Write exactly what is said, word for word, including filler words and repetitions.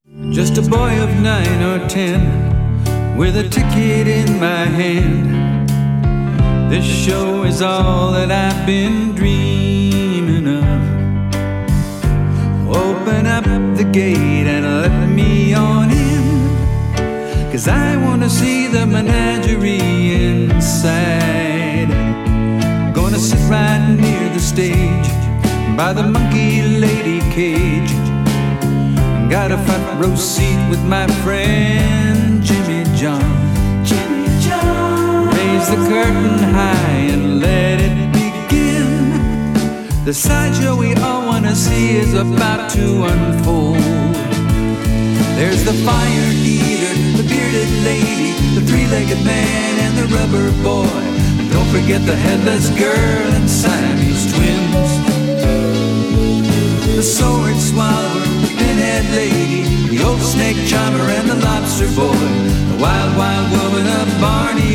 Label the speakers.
Speaker 1: Just a boy of nine or ten, with a ticket in my hand. This show is all that I've been dreaming of. Open up the gate and let me on in, 'cause I want to see the menagerie inside. Gonna sit right near the stage by the monkey lady cage. Got a front row seat with my friend Jimmy John. Jimmy John. Raise the curtain high and let it begin. The sideshow we all want to see is about to unfold. There's the fire eater, the bearded lady, the three-legged man and the rubber boy. Don't forget the headless girl and Siamese twins. The sword swallower, the pinhead lady, the old snake charmer and the lobster boy, the wild, wild woman of Barney